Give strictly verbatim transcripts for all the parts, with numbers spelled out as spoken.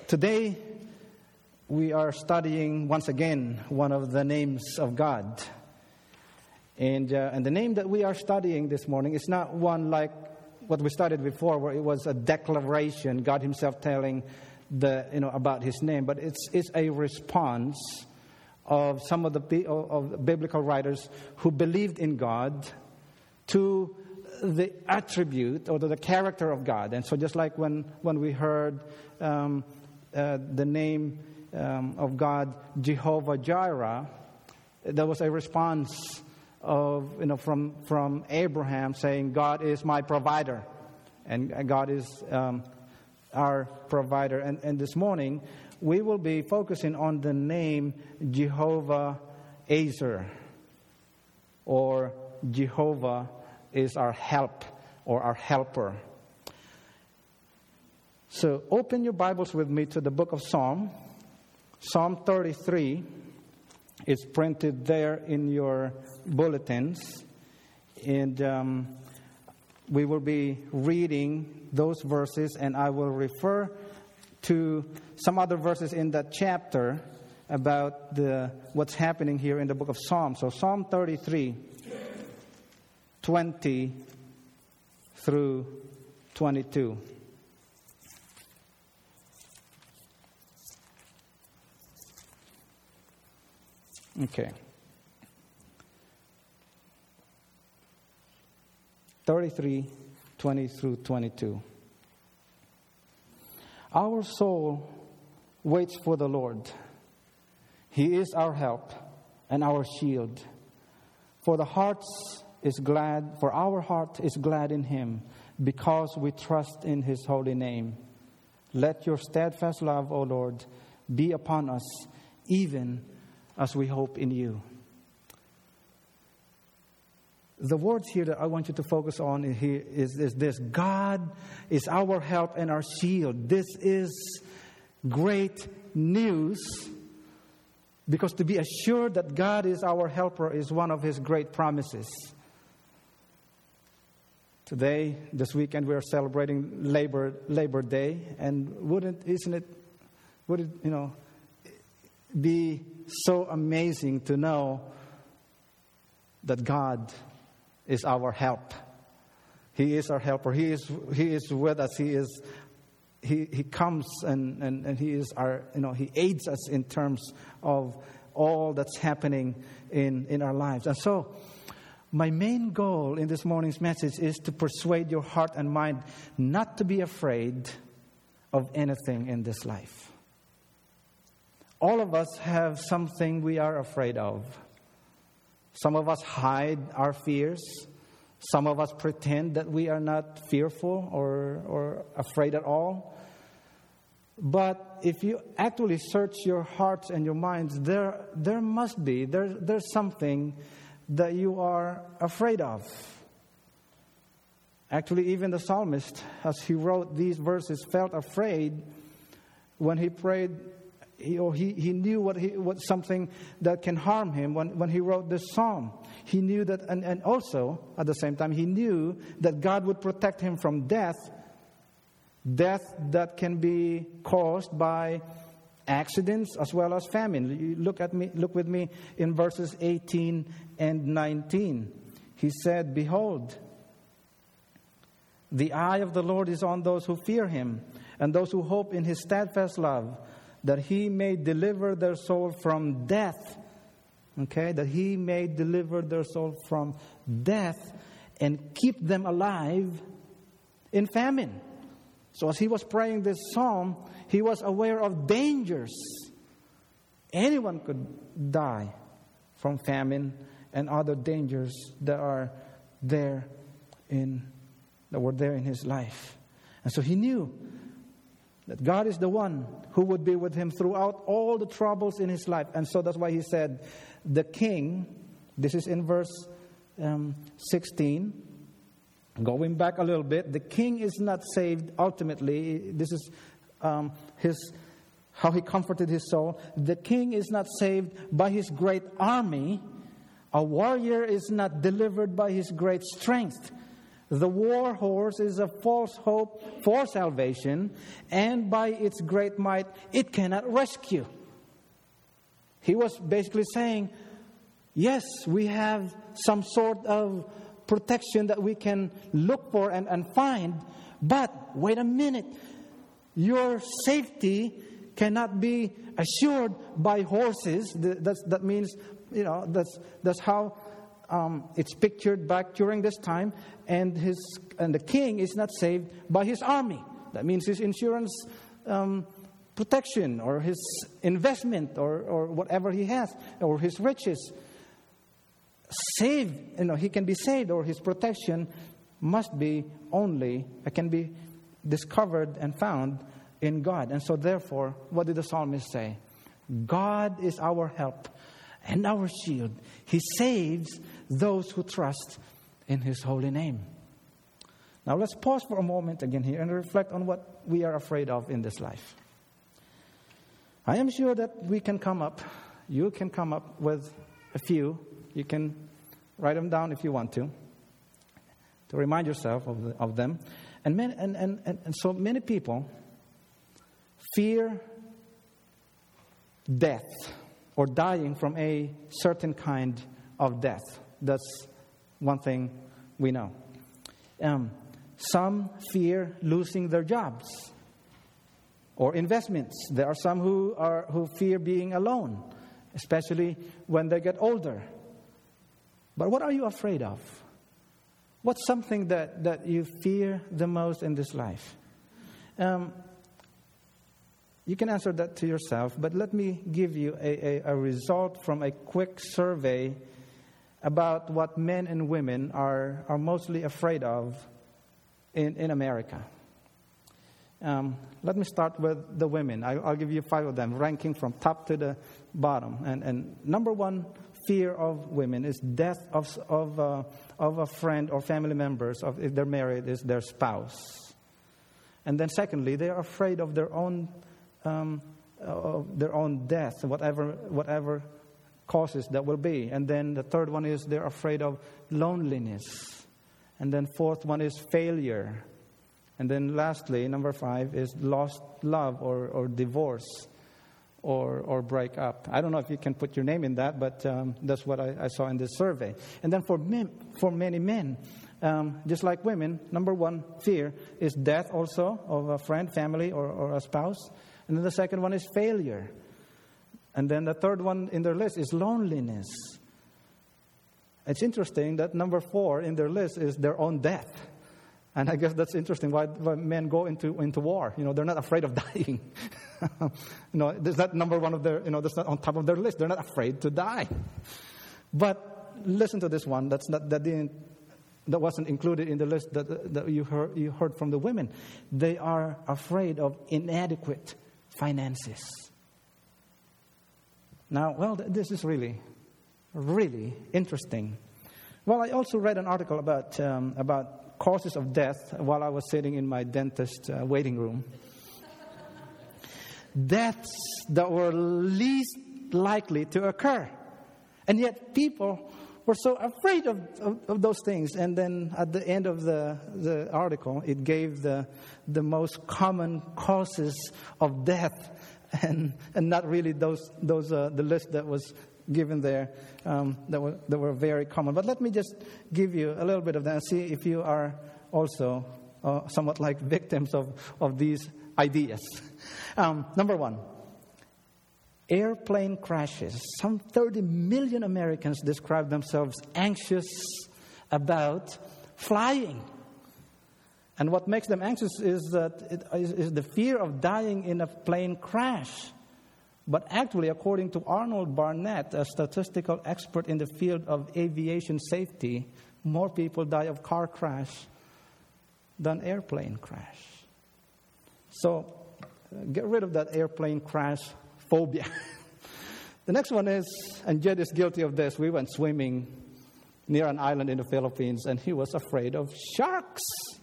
Today, we are studying once again one of the names of God. And, uh, and the name that we are studying this morning is not one like what we studied before, where it was a declaration, God Himself telling the you know about His name, but it's it's a response of some of the of biblical writers who believed in God to the attribute or to the character of God. And so, just like when when we heard um, uh, the name um, of God, Jehovah Jireh, there was a response of you know from from Abraham saying, God is my provider, and God is um, our provider. And, and this morning we will be focusing on the name Jehovah Ezer, or Jehovah is our help or our helper. So open your Bibles with me to the book of Psalm. Psalm thirty-three is printed there in your bulletins. And um, we will be reading those verses, and I will refer to some other verses in that chapter about the what's happening here in the book of Psalms. So Psalm thirty-three, twenty through twenty-two. Okay. thirty-three, twenty through twenty-two. Our soul waits for the Lord. He is our help and our shield. For the hearts is glad, for our heart is glad in Him, because we trust in His holy name. Let your steadfast love, O Lord, be upon us, even as we hope in you. The words here that I want you to focus on here is, is this: God is our help and our shield. This is great news, because to be assured that God is our helper is one of His great promises. Today, this weekend, we are celebrating Labor Labor Day, and wouldn't isn't it would it you know be so amazing to know that God is our help. He is our helper. He is He is with us. He is He He comes and, and, and He is our you know He aids us in terms of all that's happening in, in our lives. And so my main goal in this morning's message is to persuade your heart and mind not to be afraid of anything in this life. All of us have something we are afraid of. Some of us hide our fears. Some of us pretend that we are not fearful or, or afraid at all. But if you actually search your hearts and your minds, there there must be, there, there's something that you are afraid of. Actually, even the psalmist, as he wrote these verses, felt afraid when he prayed. He, or he, he knew what he what something that can harm him when, when he wrote this psalm. He knew that, and, and also at the same time, he knew that God would protect him from death, death that can be caused by accidents as well as famine. You look at me, look with me in verses eighteen and nineteen. He said, "Behold, the eye of the Lord is on those who fear Him, and those who hope in His steadfast love, that He may deliver their soul from death." Okay, that He may deliver their soul from death and keep them alive in famine. So as he was praying this psalm, he was aware of dangers. Anyone could die from famine and other dangers that are there in that were there in his life. And so he knew that God is the one who would be with him throughout all the troubles in his life. And so that's why he said, the king, this is in verse um, sixteen, going back a little bit, the king is not saved ultimately. This is um, his how he comforted his soul. The king is not saved by his great army. A warrior is not delivered by his great strength, The war horse is a false hope for salvation, and by its great might, it cannot rescue. He was basically saying, yes, we have some sort of protection that we can look for and, and find, but wait a minute. Your safety cannot be assured by horses. That's, that means, you know, that's, that's how um, it's pictured back during this time. And his and the king is not saved by his army. That means his insurance um, protection or his investment or, or whatever he has or his riches. Saved, you know, he can be saved, or his protection must be only, it can be discovered and found in God. And so therefore, what did the psalmist say? God is our help and our shield. He saves those who trust in His holy name. Now let's pause for a moment again here and reflect on what we are afraid of in this life. I am sure that we can come up, you can come up with a few. You can write them down if you want to, to remind yourself of, the, of them. And, many, and, and, and, and so many people fear death or dying from a certain kind of death. That's one thing we know. Um, some fear losing their jobs or investments. There are some who are who fear being alone, especially when they get older. But what are you afraid of? What's something that, that you fear the most in this life? Um, you can answer that to yourself, but let me give you a, a, a result from a quick survey about what men and women are, are mostly afraid of in, in America. Um, let me start with the women. I, I'll give you five of them, ranking from top to the bottom. And, and number one fear of women is death of of uh, of a friend or family members, of if they're married, is their spouse. And then secondly, they are afraid of their own um, of their own death, whatever whatever causes that will be. And then the third one is they're afraid of loneliness. And then fourth one is failure. And then lastly, number five is lost love or, or divorce. Or, or break up. I don't know if you can put your name in that, but um, that's what I, I saw in this survey. And then for men, for many men, um, just like women, number one fear is death also of a friend, family, or, or a spouse. And then the second one is failure. And then the third one in their list is loneliness. It's interesting that number four in their list is their own death. And I guess that's interesting why, why men go into into war. You know, they're not afraid of dying. you know, there's that number one of their, you know, that's not on top of their list. They're not afraid to die. But listen to this one. That's not that didn't that wasn't included in the list that that you heard you heard from the women. They are afraid of inadequate finances. Now, well, this is really, really interesting. Well, I also read an article about um, about. causes of death while I was sitting in my dentist uh, waiting room. Deaths that were least likely to occur. And yet people were so afraid of, of, of those things. And then at the end of the, the article, it gave the, the most common causes of death. And, and not really those, those uh, the list that was given there um, that were that were very common. But let me just give you a little bit of that and see if you are also uh, somewhat like victims of, of these ideas. Um, number one, airplane crashes. Some thirty million Americans describe themselves anxious about flying. And what makes them anxious is that it is, is the fear of dying in a plane crash. But actually, according to Arnold Barnett, a statistical expert in the field of aviation safety, more people die of car crash than airplane crash. So, uh, get rid of that airplane crash phobia. The next one is, and Jed is guilty of this, we went swimming near an island in the Philippines, and he was afraid of sharks.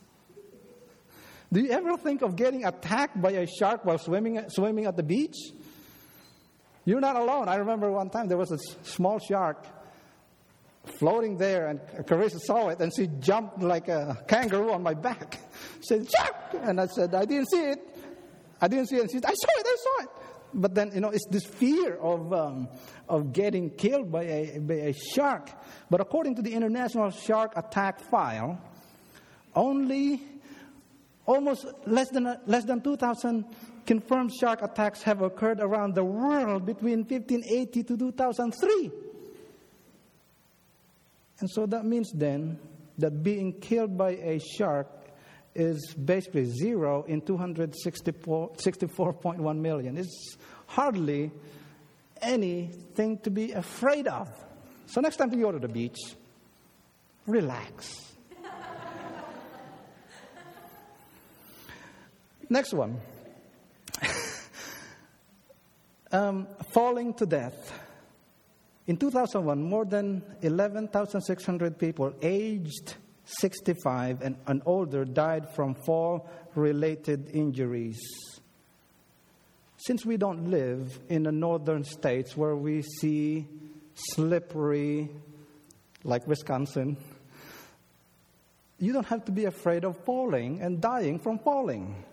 Do you ever think of getting attacked by a shark while swimming swimming at the beach? You're not alone. I remember one time there was a small shark floating there, and Carissa saw it, and she jumped like a kangaroo on my back. She said, "Jump!" And I said, "I didn't see it. I didn't see it." And she said, "I saw it, I saw it." But then, you know, it's this fear of um, of getting killed by a, by a shark. But according to the International Shark Attack File, only almost less than less than two thousand confirmed shark attacks have occurred around the world between fifteen eighty to two thousand three. And so that means then that being killed by a shark is basically zero in two hundred sixty-four point one million. It's hardly anything to be afraid of. So next time you go to the beach, relax. Next one. um, falling to death. In two thousand one, more than eleven thousand six hundred people aged sixty-five and, and older died from fall-related injuries. Since we don't live in the northern states where we see slippery, like Wisconsin, you don't have to be afraid of falling and dying from falling.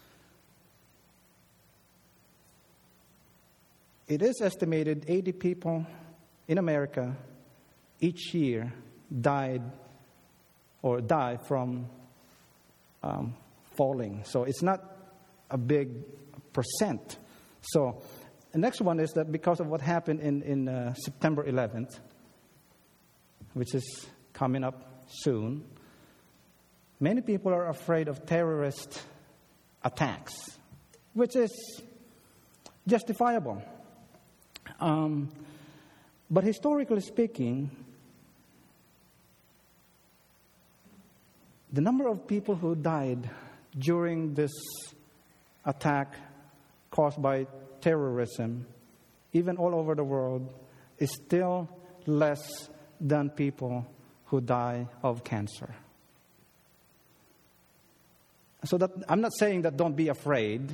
It is estimated eighty people in America each year died or die from um, falling. So it's not a big percent. So the next one is that because of what happened in, in uh, September eleventh, which is coming up soon, many people are afraid of terrorist attacks, which is justifiable. Um, but historically speaking, the number of people who died during this attack caused by terrorism, even all over the world, is still less than people who die of cancer. So that I'm not saying that don't be afraid,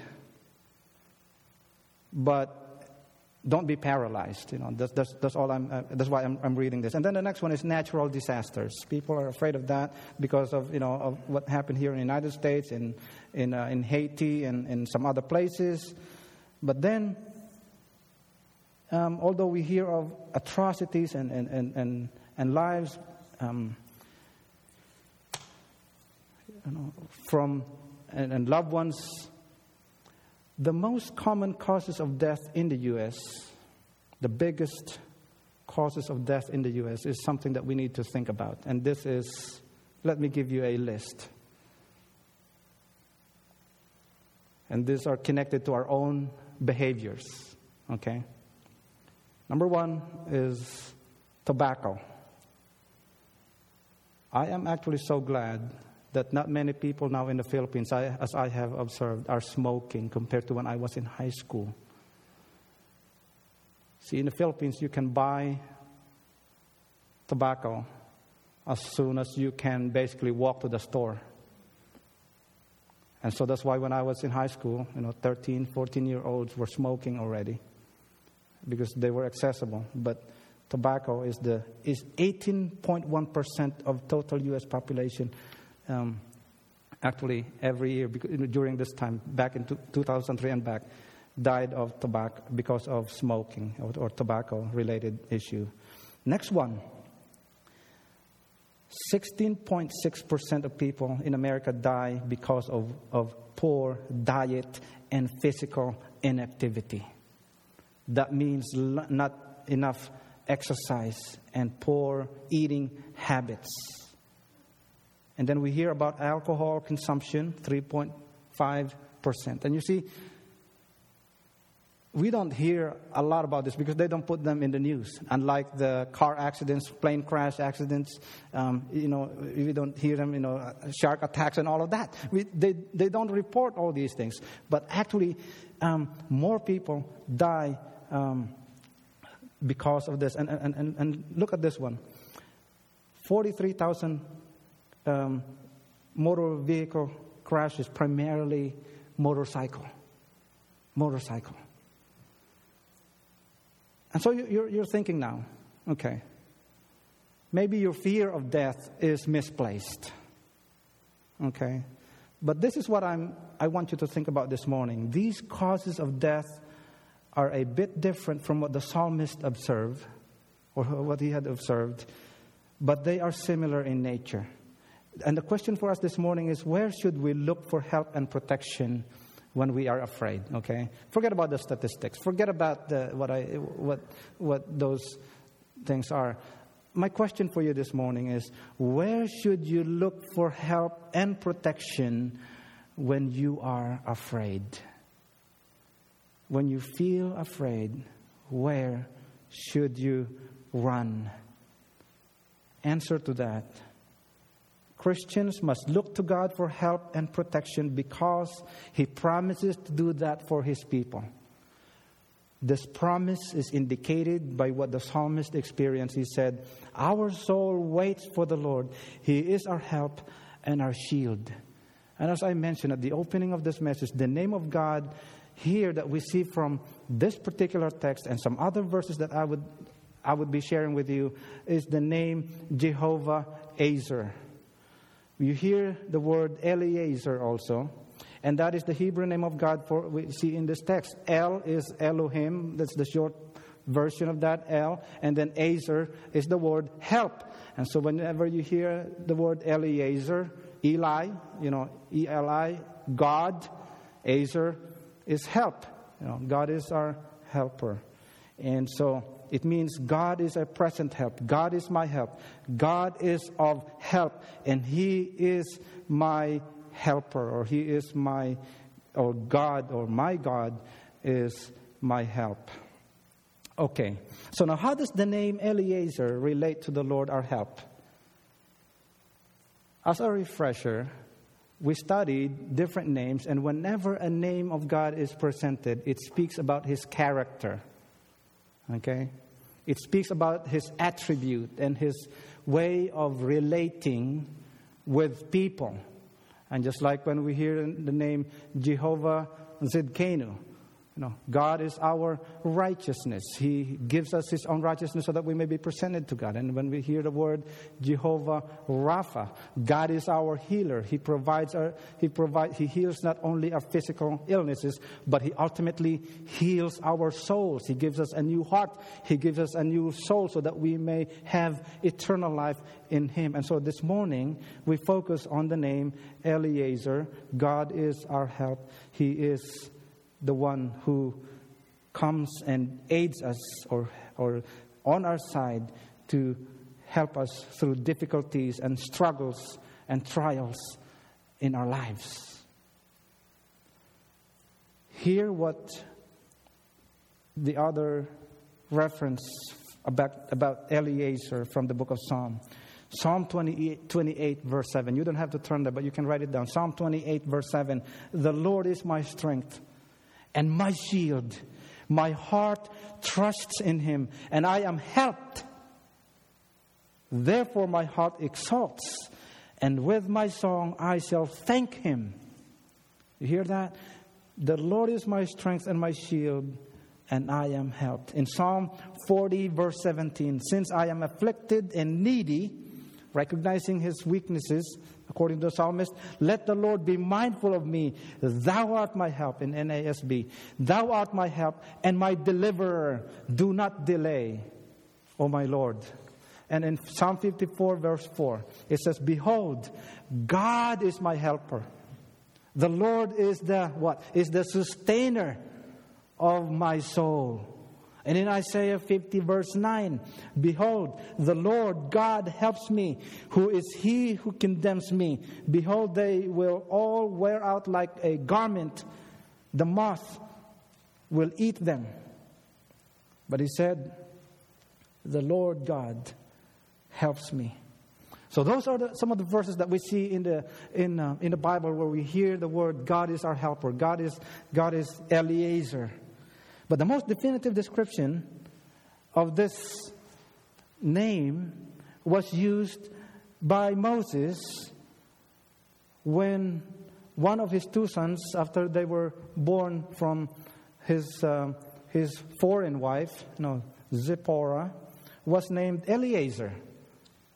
but don't be paralyzed. You know, that's that's, that's all. I'm. Uh, that's why I'm, I'm reading this. And then the next one is natural disasters. People are afraid of that because of you know of what happened here in the United States, in in uh, in Haiti, and in some other places. But then, um, although we hear of atrocities and and and and, and lives um, you know, from and, and loved ones. The most common causes of death in the U S, the biggest causes of death in the U S is something that we need to think about. And this is, let me give you a list. And these are connected to our own behaviors, okay? Number one is tobacco. I am actually so glad that not many people now in the Philippines, I, as I have observed, are smoking compared to when I was in high school. See, in the Philippines, you can buy tobacco as soon as you can basically walk to the store. And so that's why when I was in high school, you know, thirteen, fourteen-year-olds were smoking already because they were accessible. But tobacco is the is eighteen point one percent of total U S population. Um, actually, every year because, during this time, back in two thousand three and back, died of tobacco because of smoking or, or tobacco-related issue. Next one. sixteen point six percent of people in America die because of, of poor diet and physical inactivity. That means l- not enough exercise and poor eating habits. And then we hear about alcohol consumption, three point five percent. And you see, we don't hear a lot about this because they don't put them in the news. Unlike the car accidents, plane crash accidents, um, you know, we don't hear them, you know, shark attacks and all of that. We, they, they don't report all these things. But actually, um, more people die um, because of this. And, and, and, and look at this one. forty-three thousand um, motor vehicle crashes, primarily motorcycle. Motorcycle. And so you're, you're thinking now, okay, maybe your fear of death is misplaced. Okay? But this is what I'm, I want you to think about this morning. These causes of death are a bit different from what the psalmist observed, or what he had observed, but they are similar in nature. And the question for us this morning is, where should we look for help and protection when we are afraid? Okay? Forget about the statistics. Forget about the, what I what what those things are. My question for you this morning is, where should you look for help and protection when you are afraid? When you feel afraid, where should you run? Answer to that. Christians must look to God for help and protection because He promises to do that for His people. This promise is indicated by what the psalmist experienced. He said, "Our soul waits for the Lord. He is our help and our shield." And as I mentioned at the opening of this message, the name of God here that we see from this particular text and some other verses that I would I would be sharing with you is the name Jehovah Ezer. You hear the word Eliezer also, and that is the Hebrew name of God for we see in this text. El is Elohim, that's the short version of that, El, and then Ezer is the word help. And so whenever you hear the word Eliezer, Eli, you know, E L I, God, Ezer is help. You know, God is our helper. And so it means God is a present help. God is my help. God is of help. And He is my helper. Or He is my, or God, or my God is my help. Okay. So now how does the name Eliezer relate to the Lord our help? As a refresher, we studied different names. And whenever a name of God is presented, it speaks about His character. Okay? It speaks about His attribute and His way of relating with people. And just like when we hear the name Jehovah Zidkenu, you know, God is our righteousness. He gives us His own righteousness so that we may be presented to God. And when we hear the word Jehovah Rapha, God is our healer. He provides our, He provides He heals not only our physical illnesses, but He ultimately heals our souls. He gives us a new heart. He gives us a new soul so that we may have eternal life in Him. And so this morning we focus on the name Eliezer. God is our help. He is the one who comes and aids us or or on our side to help us through difficulties and struggles and trials in our lives. Hear what the other reference about, about Eliezer from the book of Psalm. Psalm twenty-eight, twenty-eight, verse seven. You don't have to turn there, but you can write it down. Psalm twenty-eight, verse seven. The Lord is my strength and my shield. My heart trusts in Him, and I am helped. Therefore my heart exalts, and with my song I shall thank Him. You hear that? The Lord is my strength and my shield, and I am helped. In Psalm forty, verse seventeen, since I am afflicted and needy, recognizing his weaknesses, according to the psalmist, let the Lord be mindful of me. Thou art my help, in N A S B. Thou art my help and my deliverer. Do not delay, O my Lord. And in Psalm fifty-four, verse four, it says, behold, God is my helper. The Lord is the what? Is the sustainer of my soul. And in Isaiah fifty, verse nine, behold, the Lord God helps me. Who is he who condemns me? Behold, they will all wear out like a garment. The moth will eat them. But he said, the Lord God helps me. So those are the, some of the verses that we see in the in uh, in the Bible where we hear the word God is our helper. God is God is Eliezer. But the most definitive description of this name was used by Moses when one of his two sons, after they were born from his uh, his foreign wife, no, Zipporah, was named Eliezer.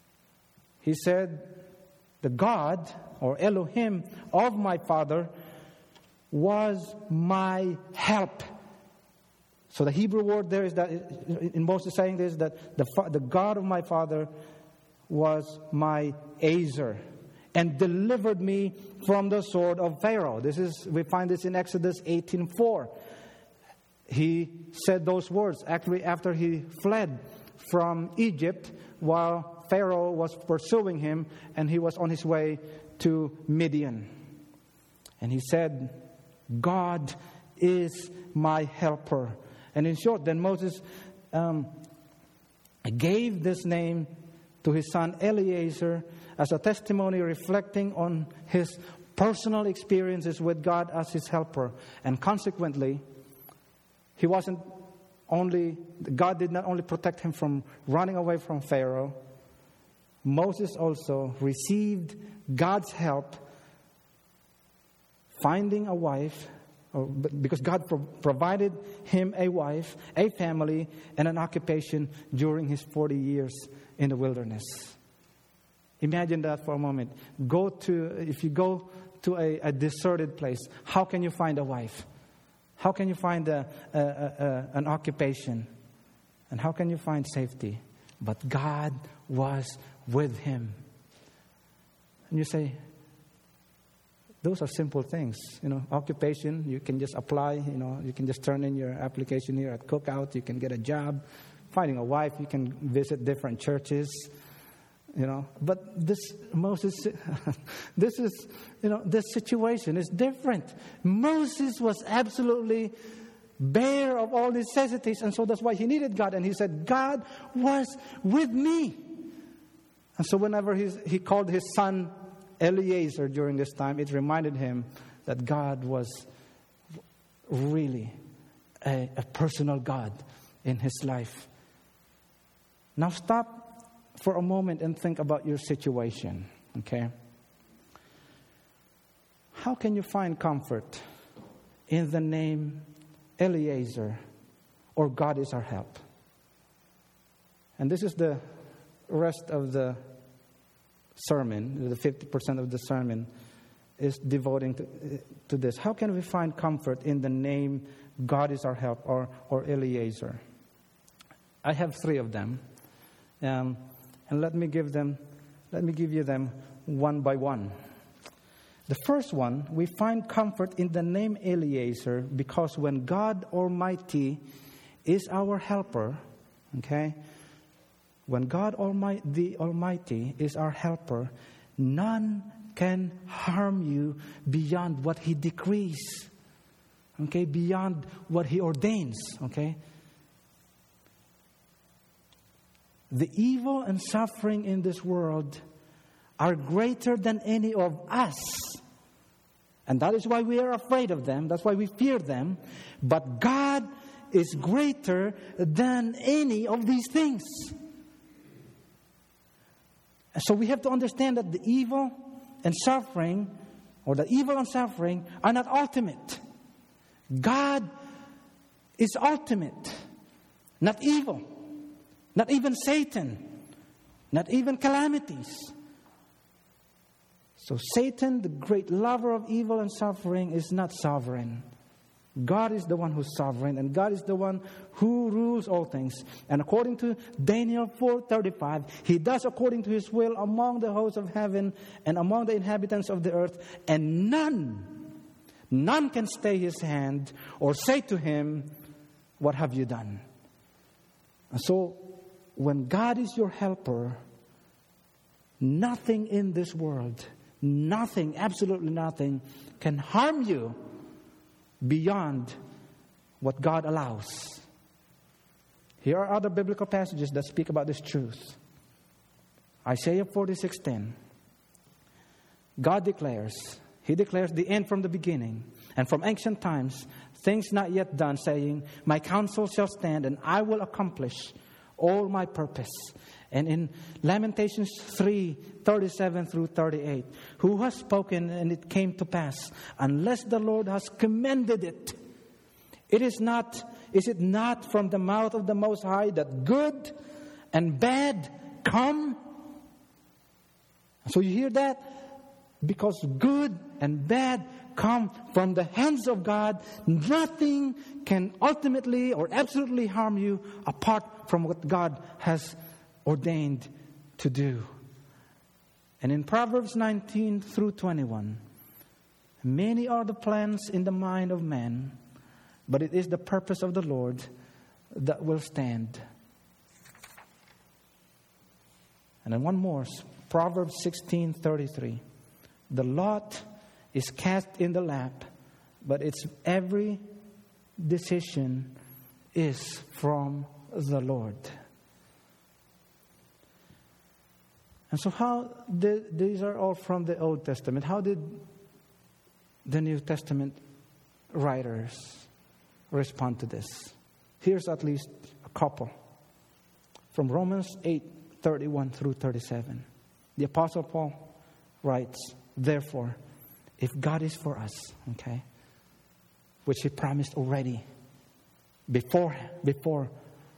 He said, the God, or Elohim, of my father was my help. So the Hebrew word there is that, in Moses saying this, that the, the God of my father was my Azer, and delivered me from the sword of Pharaoh. This is, we find this in Exodus eighteen four. He said those words actually after he fled from Egypt while Pharaoh was pursuing him and he was on his way to Midian. And he said, God is my helper. And in short, then Moses um, gave this name to his son Eliezer as a testimony reflecting on his personal experiences with God as his helper. And consequently, he wasn't only, God did not only protect him from running away from Pharaoh, Moses also received God's help finding a wife, or, because God pro- provided him a wife, a family, and an occupation during his forty years in the wilderness. Imagine that for a moment. Go to, if you go to a, a deserted place, how can you find a wife? How can you find a, a, a, an occupation? And how can you find safety? But God was with him. And you say, those are simple things. You know, occupation, you can just apply, you know, you can just turn in your application here at Cookout, you can get a job. Finding a wife, you can visit different churches. You know, but this Moses, this is, you know, this situation is different. Moses was absolutely bare of all necessities, and so that's why he needed God. And he said, God was with me. And so whenever he's, he called his son Eliezer during this time, it reminded him that God was really a, a personal God in his life. Now stop for a moment and think about your situation, okay? How can you find comfort in the name Eliezer, or God is our help? And this is the rest of the sermon, the fifty percent of the sermon is devoting to, to this. How can we find comfort in the name God is our help, or, or Eliezer? I have three of them. Um, And let me give them, let me give you them one by one. The first one, we find comfort in the name Eliezer because when God Almighty is our helper, okay? When God Almighty, the Almighty is our helper, none can harm you beyond what He decrees, okay? Beyond what He ordains, okay? The evil and suffering in this world are greater than any of us. And that is why we are afraid of them. That's why we fear them. But God is greater than any of these things. So we have to understand that the evil and suffering, or the evil and suffering, are not ultimate. God is ultimate, not evil. Not even Satan. Not even calamities. So Satan, the great lover of evil and suffering, is not sovereign. God is the one who's sovereign, and God is the one who rules all things. And according to Daniel four thirty-five, He does according to His will among the hosts of heaven and among the inhabitants of the earth, and none, none can stay His hand or say to Him, what have you done? And so, when God is your helper, nothing in this world, nothing, absolutely nothing, can harm you beyond what God allows. Here are other biblical passages that speak about this truth. Isaiah forty-six ten. God declares, He declares the end from the beginning, and from ancient times, things not yet done, saying, my counsel shall stand, and I will accomplish all my purpose. And in Lamentations three thirty-seven through thirty-eight, who has spoken and it came to pass, unless the Lord has commended it? It is not, is it not from the mouth of the Most High that good and bad come? So you hear that? Because good and bad come from the hands of God. Nothing can ultimately or absolutely harm you apart from what God has ordained to do. And in Proverbs nineteen through twenty-one, many are the plans in the mind of man, but it is the purpose of the Lord that will stand. And then one more, Proverbs sixteen thirty-three. The lot is cast in the lap, but its every decision is from the Lord. And so how did, these are all from the Old Testament. How did the New Testament writers respond to this? Here's at least a couple. From Romans eight thirty-one through thirty-seven. The Apostle Paul writes, therefore, if God is for us, okay, which He promised already before, before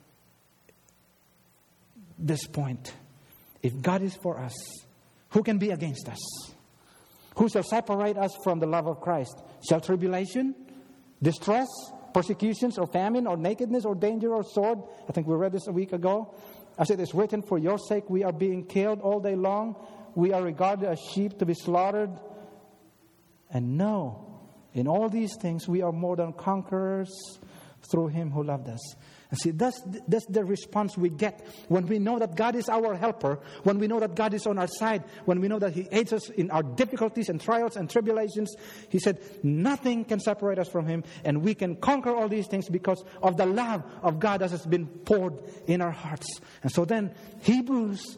this point, if God is for us, who can be against us? Who shall separate us from the love of Christ? Shall tribulation, distress, persecutions, or famine, or nakedness, or danger, or sword? I think we read this a week ago. As it is written, for your sake we are being killed all day long. We are regarded as sheep to be slaughtered. And no, in all these things we are more than conquerors through Him who loved us. And see, that's, that's the response we get when we know that God is our helper, when we know that God is on our side, when we know that He aids us in our difficulties and trials and tribulations. He said, nothing can separate us from Him, and we can conquer all these things because of the love of God that has been poured in our hearts. And so then Hebrews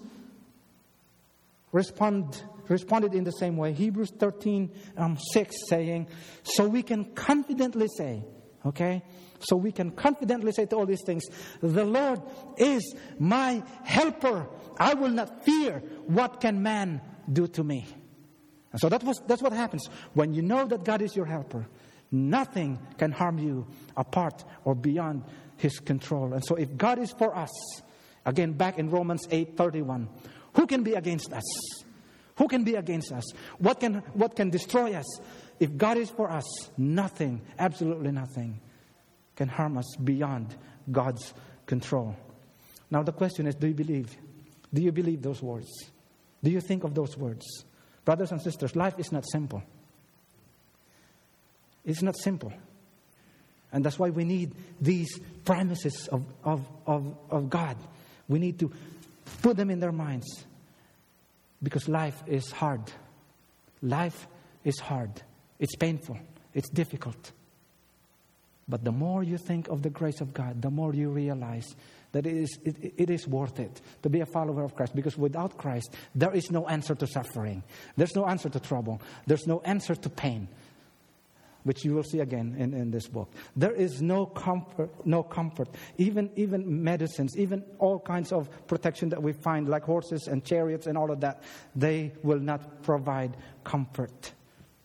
respond, responded in the same way. Hebrews thirteen, um, six saying, so we can confidently say, okay, so we can confidently say to all these things, the Lord is my helper. I will not fear. What can man do to me? And so that was, that's what happens. When you know that God is your helper, nothing can harm you apart or beyond His control. And so if God is for us, again back in Romans eight thirty-one, who can be against us? Who can be against us? What can, what can destroy us? If God is for us, nothing, absolutely nothing can harm us beyond God's control. Now the question is, do you believe? Do you believe those words? Do you think of those words? Brothers and sisters, life is not simple. It's not simple. And that's why we need these promises of, of, of, of God. We need to put them in their minds. Because life is hard. Life is hard. It's painful. It's difficult. But the more you think of the grace of God, the more you realize that it is, it, it is worth it to be a follower of Christ. Because without Christ, there is no answer to suffering. There's no answer to trouble. There's no answer to pain, which you will see again in, in this book. There is no comfort, no comfort. Even, even medicines, even all kinds of protection that we find, like horses and chariots and all of that, they will not provide comfort.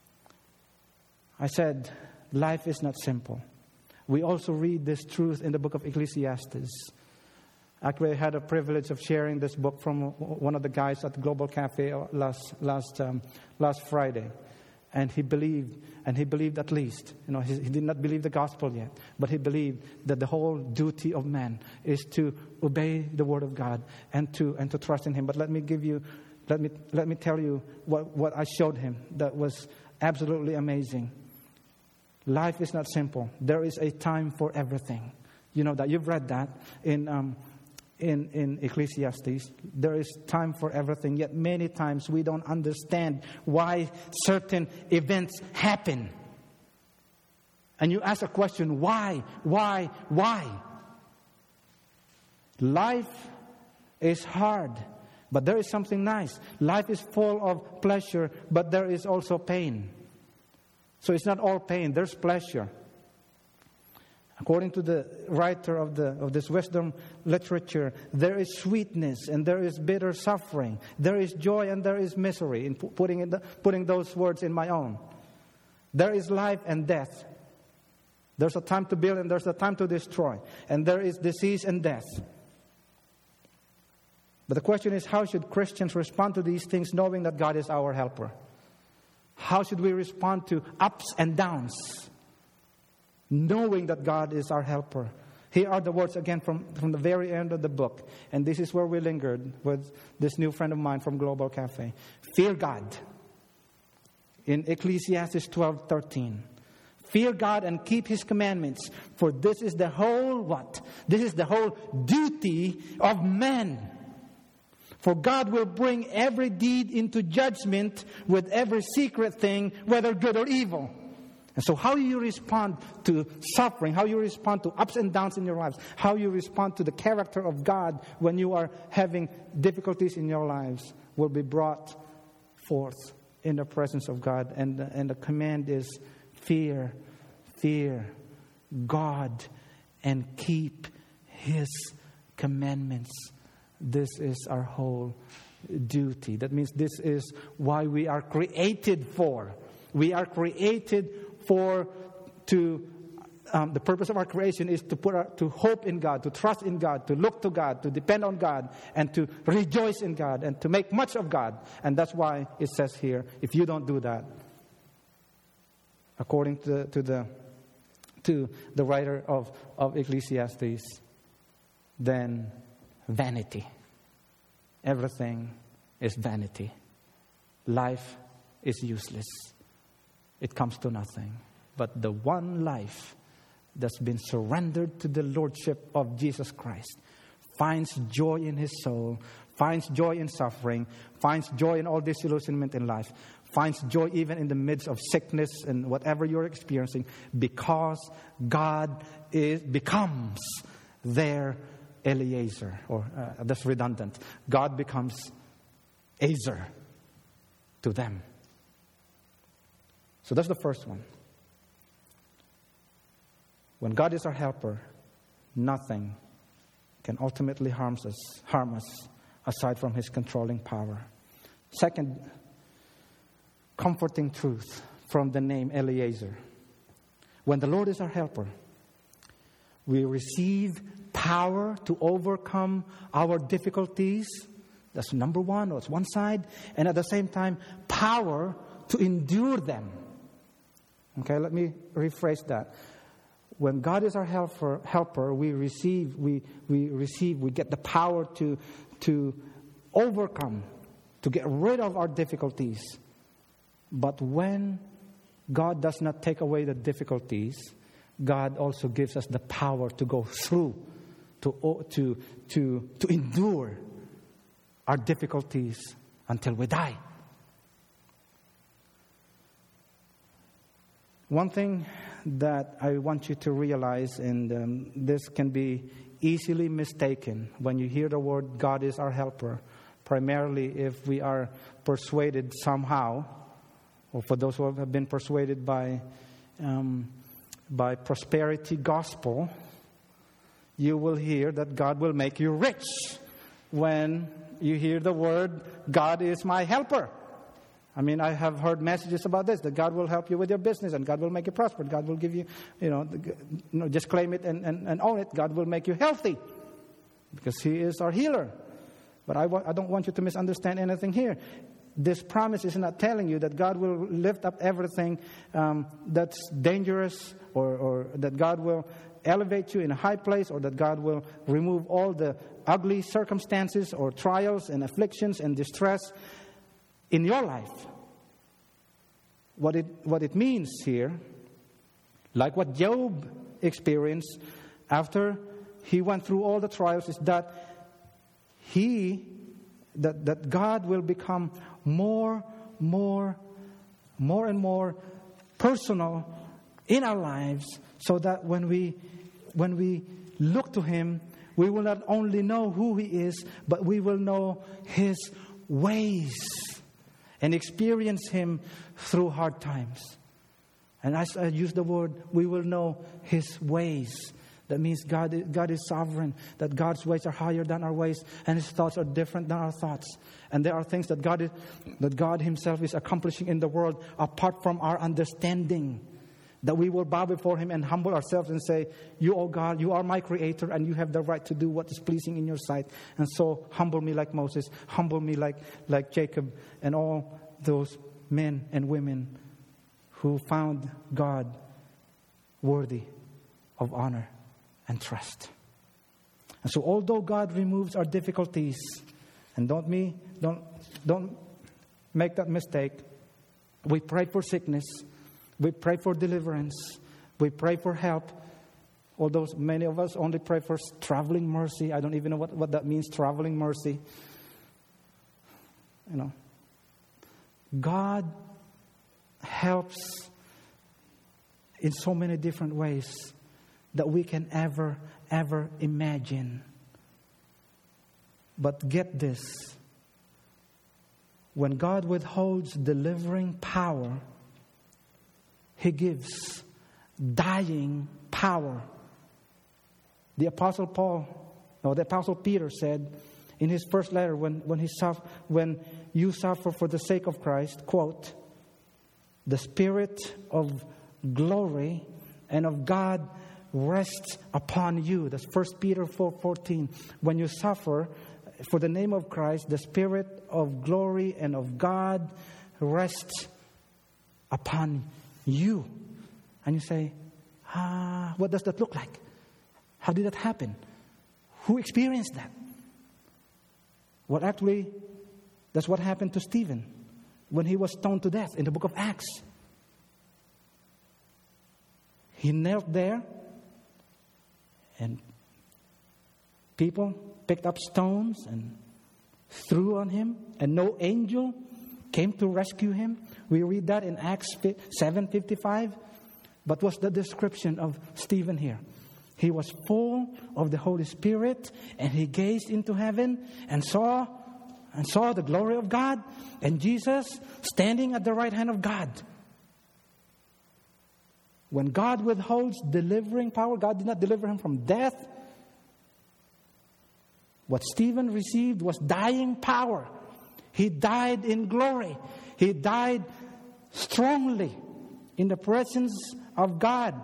I said, life is not simple. We also read this truth in the book of Ecclesiastes. Actually, I had a privilege of sharing this book from one of the guys at Global Cafe last last um, last Friday. And he believed, and he believed at least, you know, he, he did not believe the gospel yet, but he believed that the whole duty of man is to obey the word of God and to and to trust in Him. But let me give you, let me let me tell you what, what I showed him that was absolutely amazing. Life is not simple. There is a time for everything. You know that. You've read that in um, in in Ecclesiastes. There is time for everything. Yet many times we don't understand why certain events happen. And you ask a question: why, why, why? Life is hard, but there is something nice. Life is full of pleasure, but there is also pain. So it's not all pain, there's pleasure. According to the writer of the of this wisdom literature, there is sweetness and there is bitter suffering. There is joy and there is misery. In putting in the, putting those words in my own, there is life and death. There's a time to build and there's a time to destroy, and there is disease and death. But the question is, how should Christians respond to these things knowing that God is our helper? How should we respond to ups and downs knowing that God is our helper? Here are the words again from, from the very end of the book. And this is where we lingered with this new friend of mine from Global Cafe. Fear God. In Ecclesiastes twelve thirteen. Fear God and keep His commandments. For this is the whole what? This is the whole duty of man. For God will bring every deed into judgment with every secret thing, whether good or evil. And so how you respond to suffering, how you respond to ups and downs in your lives, how you respond to the character of God when you are having difficulties in your lives will be brought forth in the presence of God. And, and the command is fear, fear God and keep His commandments. This is our whole duty. That means this is why we are created for. We are created for to um, the purpose of our creation is to put our, to hope in God, to trust in God, to look to God, to depend on God, and to rejoice in God, and to make much of God. And that's why it says here, if you don't do that, according to the, to the to the writer of, of Ecclesiastes, then vanity. Everything is vanity. Life is useless. It comes to nothing. But the one life that's been surrendered to the Lordship of Jesus Christ finds joy in his soul, finds joy in suffering, finds joy in all disillusionment in life, finds joy even in the midst of sickness and whatever you're experiencing, because God is becomes their Eliezer, or uh, that's redundant. God becomes Ezer to them. So that's the first one. When God is our helper, nothing can ultimately harm us, harm us aside from His controlling power. Second, comforting truth from the name Eliezer. When the Lord is our helper, we receive power to overcome our difficulties. That's number one, that's one side. And at the same time, power to endure them. Okay, let me rephrase that. When God is our helper, helper, we receive, we we receive, we get the power to to overcome, to get rid of our difficulties. But when God does not take away the difficulties, God also gives us the power to go through, to to to to endure our difficulties until we die. One thing that I want you to realize, and um, this can be easily mistaken when you hear the word God is our helper, primarily if we are persuaded somehow, or for those who have been persuaded by um, by prosperity gospel, you will hear that God will make you rich when you hear the word God is my helper. I mean, I have heard messages about this, that God will help you with your business and God will make you prosper. God will give you, you know, the, you know just claim it and, and, and own it. God will make you healthy because He is our healer. But I, wa- I don't want you to misunderstand anything here. This promise is not telling you that God will lift up everything um, that's dangerous, or, or that God will elevate you in a high place, or that God will remove all the ugly circumstances or trials and afflictions and distress in your life. What it what it means here, like what Job experienced after he went through all the trials, is that he that that God will become more, more, more and more personal in our lives, so that when we when we look to Him, we will not only know who He is, but we will know His ways and experience Him through hard times. And as I use the word, we will know His ways. That means God, God is sovereign, that God's ways are higher than our ways, and His thoughts are different than our thoughts. And there are things that God is, that God Himself is accomplishing in the world apart from our understanding. That we will bow before Him and humble ourselves and say, you, oh God, you are my Creator and you have the right to do what is pleasing in your sight. And so humble me like Moses, humble me like, like Jacob and all those men and women who found God worthy of honor and trust. And so although God removes our difficulties, and don't me, don't, don't make that mistake, we pray for sickness, we pray for deliverance, we pray for help. Although many of us only pray for traveling mercy. I don't even know what, what that means, traveling mercy. You know, God helps in so many different ways that we can ever, ever imagine. But get this. When God withholds delivering power, He gives dying power. The Apostle Paul, no, the Apostle Peter said in his first letter, when, when, he suffer, when you suffer for the sake of Christ, quote, the Spirit of glory and of God rests upon you. That's First Peter four fourteen. When you suffer for the name of Christ, the Spirit of glory and of God rests upon you. And you say, ah, what does that look like? How did that happen? Who experienced that? Well, actually, that's what happened to Stephen when he was stoned to death in the book of Acts. He knelt there, and people picked up stones and threw on him, and no angel came to rescue him. We read that in Acts seven fifty-five. But what's the description of Stephen here? He was full of the Holy Spirit, and he gazed into heaven and saw and saw the glory of God and Jesus standing at the right hand of God. When God withholds delivering power, God did not deliver him from death. What Stephen received was dying power. He died in glory. He died strongly in the presence of God.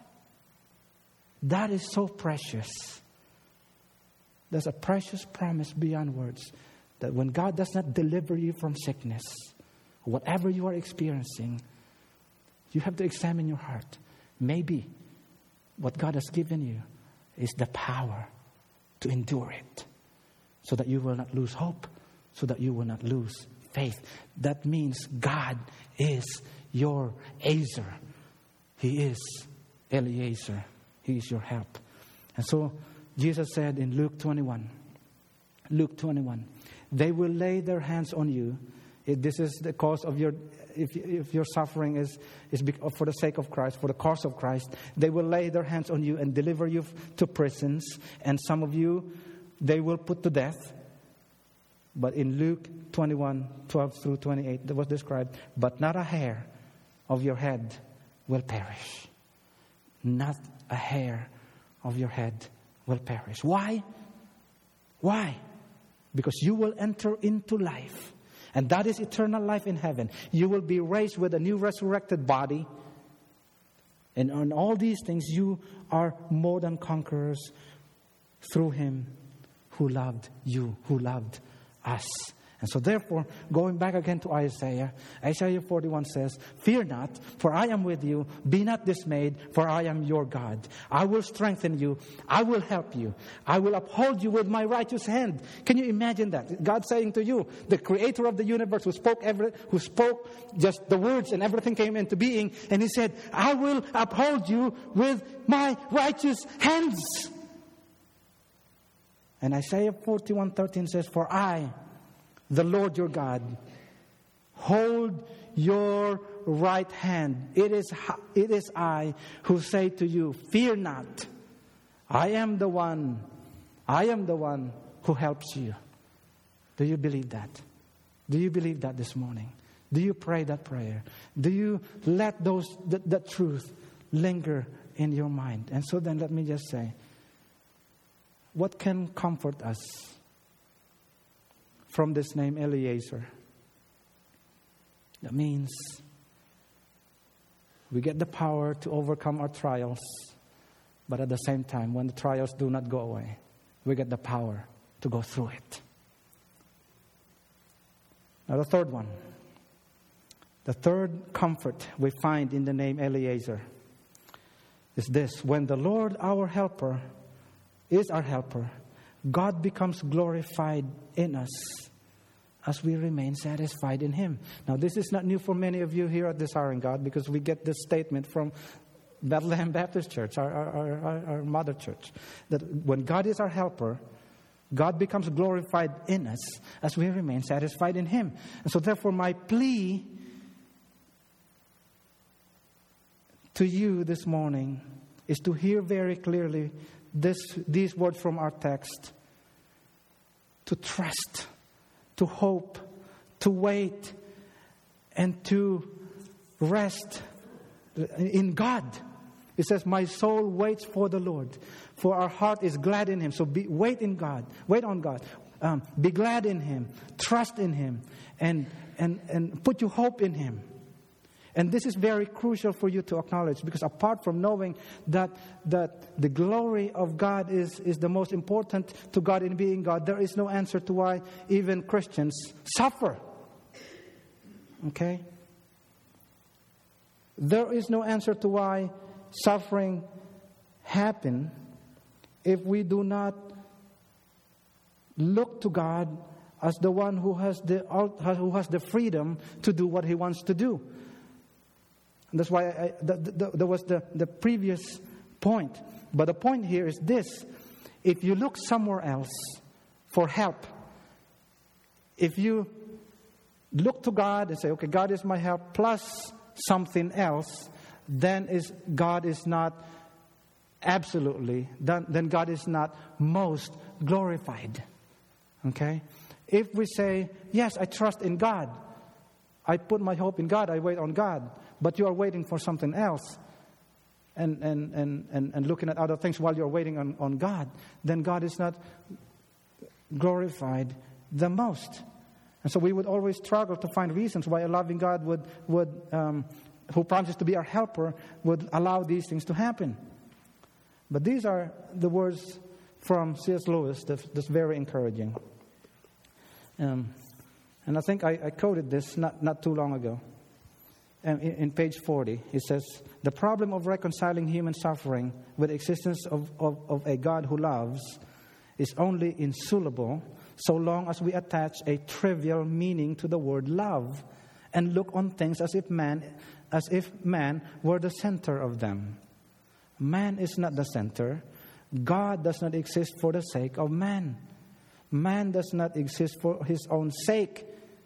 That is so precious. There's a precious promise beyond words that when God does not deliver you from sickness, whatever you are experiencing, you have to examine your heart. Maybe what God has given you is the power to endure it, so that you will not lose hope, so that you will not lose faith. That means God is your Ezer. He is Eliezer. He is your help. And so Jesus said in Luke twenty-one, Luke twenty-one, they will lay their hands on you. If this is the cause of your, if, if your suffering is, is for the sake of Christ, for the cause of Christ, they will lay their hands on you and deliver you to prisons. And some of you, they will put to death. But in Luke twenty-one, twelve through twenty-eight, that was described, but not a hair of your head will perish. Not a hair of your head will perish. Why? Why? Because you will enter into life. And that is eternal life in heaven. You will be raised with a new resurrected body. And on all these things, you are more than conquerors through Him who loved you, who loved us. And so therefore, going back again to Isaiah, Isaiah forty-one says, fear not, for I am with you. Be not dismayed, for I am your God. I will strengthen you. I will help you. I will uphold you with my righteous hand. Can you imagine that? God saying to you, the creator of the universe who spoke every, who spoke just the words and everything came into being. And He said, I will uphold you with my righteous hands. And Isaiah forty-one thirteen says, for I, the Lord your God, hold your right hand. It is, it is I who say to you, fear not. I am the one. I am the one who helps you. Do you believe that? Do you believe that this morning? Do you pray that prayer? Do you let those that, that truth linger in your mind? And so then let me just say, what can comfort us from this name Eliezer? That means We get the power to overcome our trials. But at the same time, when the trials do not go away, we get the power to go through it. Now the third one. The third comfort we find in the name Eliezer is this. When the Lord, our helper, is our helper, God becomes glorified in us as we remain satisfied in Him. Now, this is not new for many of you here at Desiring God, because we get this statement from Bethlehem Baptist Church, our, our, our, our mother church, that when God is our helper, God becomes glorified in us as we remain satisfied in Him. And so therefore, my plea to you this morning is to hear very clearly this, these words from our text. To trust, to hope, to wait, and to rest in God. It says, my soul waits for the Lord, for our heart is glad in Him. So be, wait in God, wait on God. Um, be glad in Him, trust in Him, and, and, and put your hope in Him. And this is very crucial for you to acknowledge, because apart from knowing that that the glory of God is, is the most important to God in being God, there is no answer to why even Christians suffer. Okay? There is no answer to why suffering happen if we do not look to God as the one who has the who has the freedom to do what He wants to do. And that's why I, the, the, there was the, the previous point. But the point here is this. If you look somewhere else for help, if you look to God and say, okay, God is my help plus something else, then is God is not absolutely, then, then God is not most glorified. Okay? If we say, yes, I trust in God, I put my hope in God, I wait on God, but you are waiting for something else and, and, and, and, and looking at other things while you're waiting on, on God, then God is not glorified the most. And so we would always struggle to find reasons why a loving God would, would um, who promises to be our helper, would allow these things to happen. But these are the words from C S Lewis that's, that's very encouraging. Um, and I think I, I quoted this not, not too long ago. Um, in, in page forty, it says, the problem of reconciling human suffering with the existence of, of, of a God who loves is only insoluble so long as we attach a trivial meaning to the word love and look on things as if man, as if man were the center of them. Man is not the center. God does not exist for the sake of man. Man does not exist for his own sake.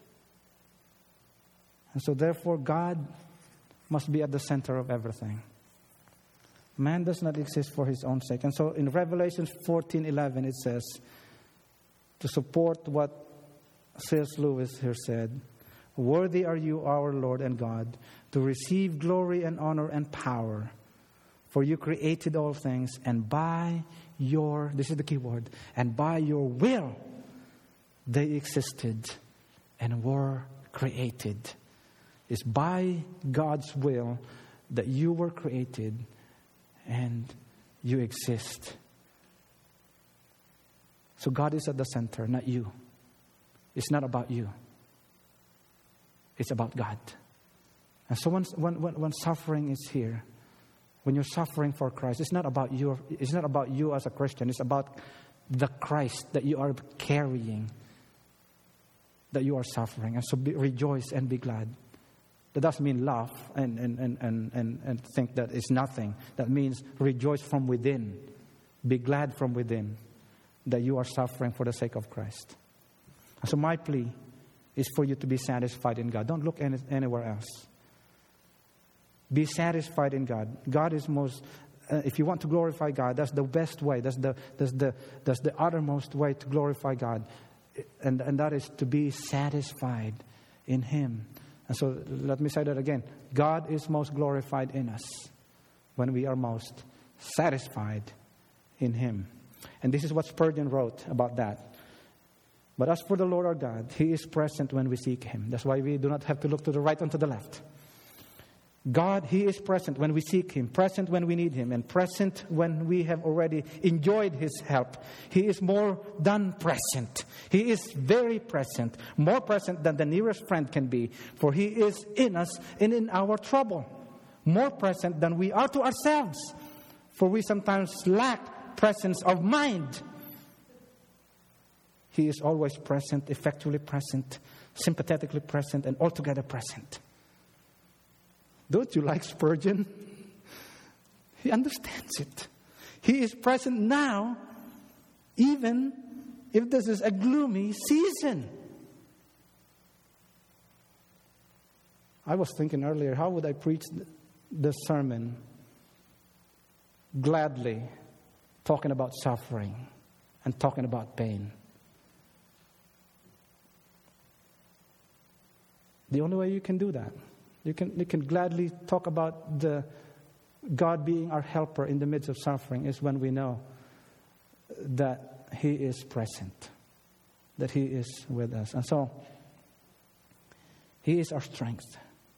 And so therefore God must be at the center of everything. Man does not exist for his own sake. And so in Revelation fourteen eleven it says, to support what C S Lewis here said, worthy are you, our Lord and God, to receive glory and honor and power. For you created all things, and by your, this is the key word, and by your will they existed and were created. It's by God's will that you were created and you exist. So God is at the center, not you. It's not about you. It's about God. And so when, when, when suffering is here, when you're suffering for Christ, it's not about you. It's not about you as a Christian. It's about the Christ that you are carrying, that you are suffering. And so be, rejoice and be glad. That doesn't mean laugh and, and, and, and, and, and think that it's nothing. That means rejoice from within. Be glad from within that you are suffering for the sake of Christ. And so my plea is for you to be satisfied in God. Don't look any, anywhere else. Be satisfied in God. God is most, uh, if you want to glorify God, that's the best way. That's the, that's the, that's the uttermost way to glorify God. And, and that is to be satisfied in Him. And so let me say that again. God is most glorified in us when we are most satisfied in Him. And this is what Spurgeon wrote about that. But as for the Lord our God, He is present when we seek Him. That's why we do not have to look to the right and to the left. God, He is present when we seek Him, present when we need Him, and present when we have already enjoyed His help. He is more than present. He is very present, more present than the nearest friend can be, for He is in us and in our trouble. More present than we are to ourselves, for we sometimes lack presence of mind. He is always present, effectually present, sympathetically present, and altogether present. Don't you like Spurgeon? He understands it. He is present now, even if this is a gloomy season. I was thinking earlier, how would I preach this sermon gladly, talking about suffering and talking about pain? The only way you can do that, you can you can gladly talk about the God being our helper in the midst of suffering, is when we know that He is present, that He is with us. And so, He is our strength.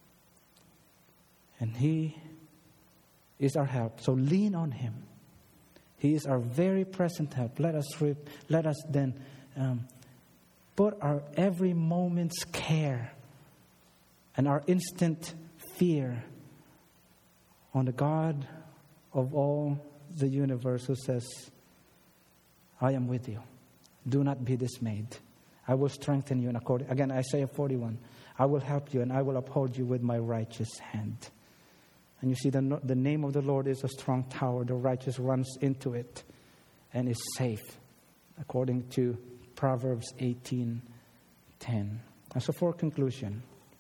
And He is our help. So lean on Him. He is our very present help. Let us, re- let us then um, put our every moment's care and our instant fear on the God of all the universe, who says, I am with you. Do not be dismayed. I will strengthen you. And according, again, Isaiah forty-one, I will help you and I will uphold you with my righteous hand. And you see, the, the name of the Lord is a strong tower. The righteous runs into it and is safe, according to Proverbs eighteen ten. And so for conclusion,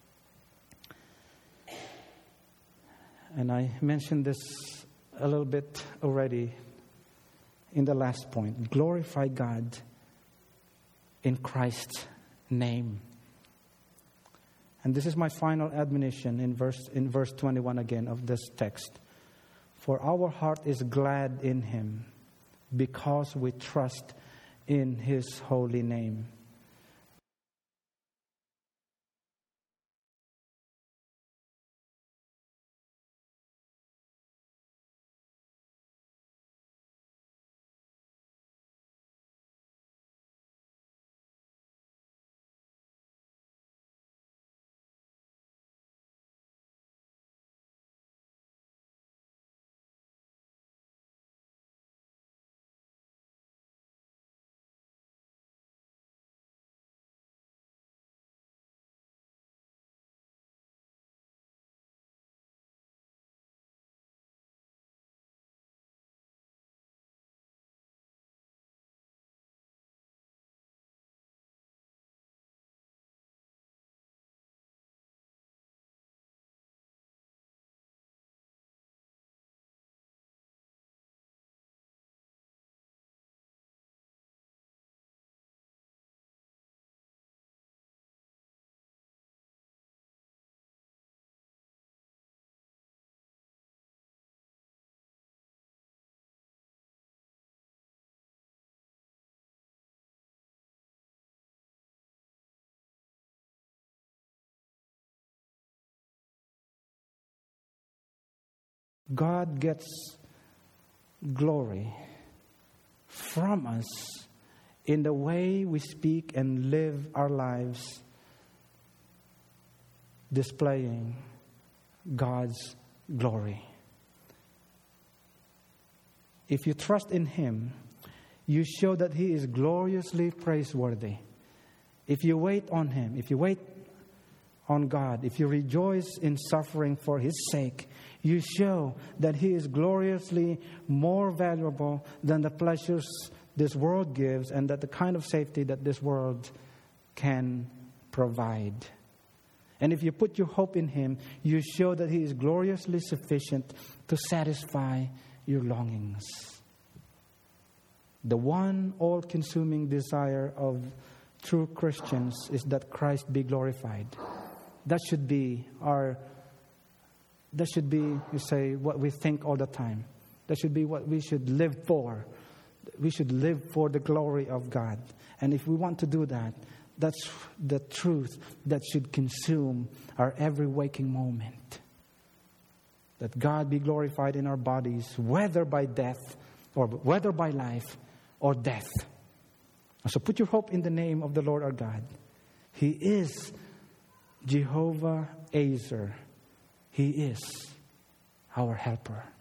and I mentioned this a little bit already in the last point, glorify God in Christ's name. And this is my final admonition in verse in verse twenty-one again of this text. For our heart is glad in Him, because we trust in His holy name. God gets glory from us in the way we speak and live our lives, displaying God's glory. If you trust in Him, you show that He is gloriously praiseworthy. If you wait on Him, if you wait on God, if you rejoice in suffering for His sake, you show that He is gloriously more valuable than the pleasures this world gives and that the kind of safety that this world can provide. And if you put your hope in Him, you show that He is gloriously sufficient to satisfy your longings. The one all-consuming desire of true Christians is that Christ be glorified. That should be our, that should be, you say, what we think all the time. That should be what we should live for. We should live for the glory of God. And if we want to do that, that's the truth that should consume our every waking moment. that God be glorified in our bodies, whether by death or whether by life or death. So put your hope in the name of the Lord our God. He is Jehovah Azer. He is our helper.